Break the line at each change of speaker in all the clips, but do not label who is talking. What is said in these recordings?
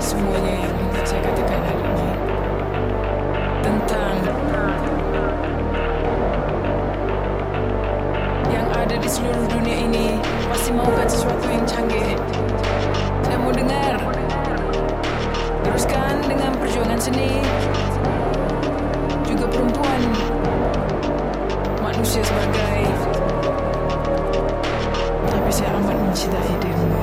semuanya yang hendak saya katakan hari ini tentang yang ada di seluruh dunia ini pasti maukan sesuatu yang canggih. Saya mau dengar. Teruskan dengan perjuangan seni. Juga perempuan, manusia sebagai. Tapi saya amat mencintai dirimu.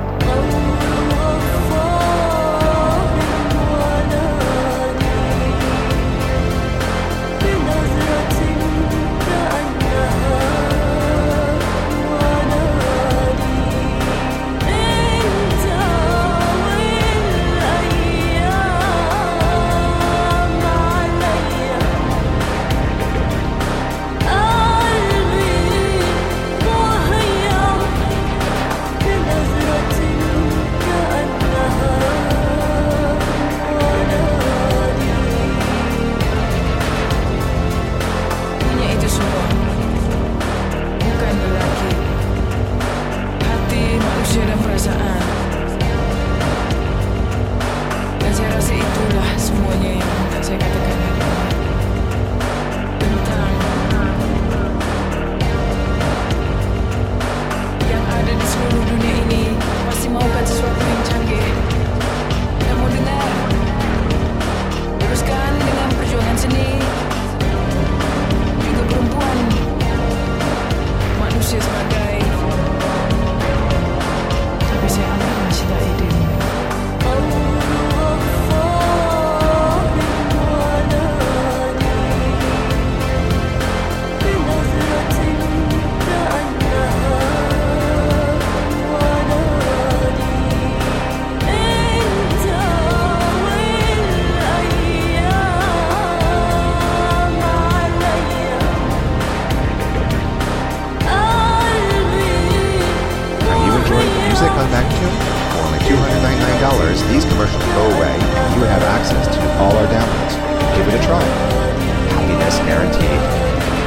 On Magnatune, for only $299, these commercials go away and you have access to all our downloads. Give it a try. Happiness guaranteed.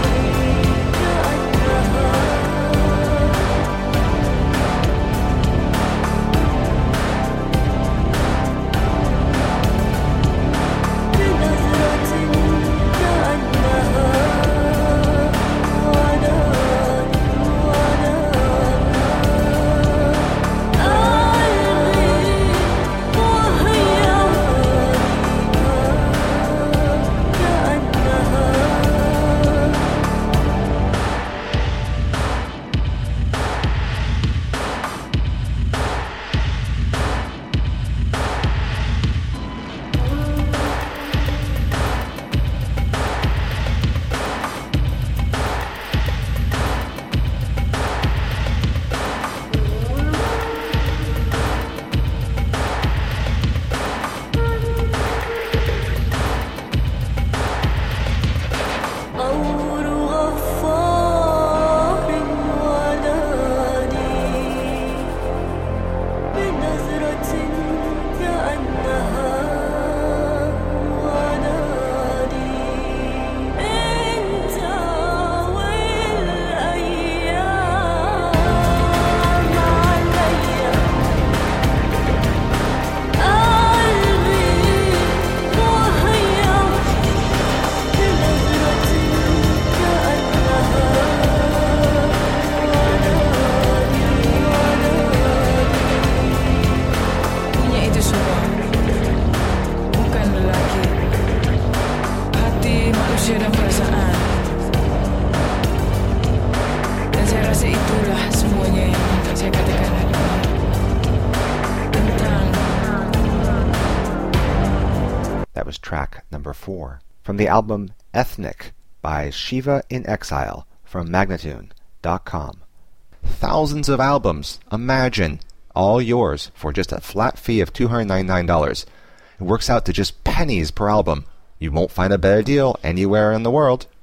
That was track number 4 from the album Ethnic by Shiva in Exile from Magnatune.com. Thousands of albums, imagine, all yours for just a flat fee of $299. It works out to just pennies per album. You won't find a better deal anywhere in the world.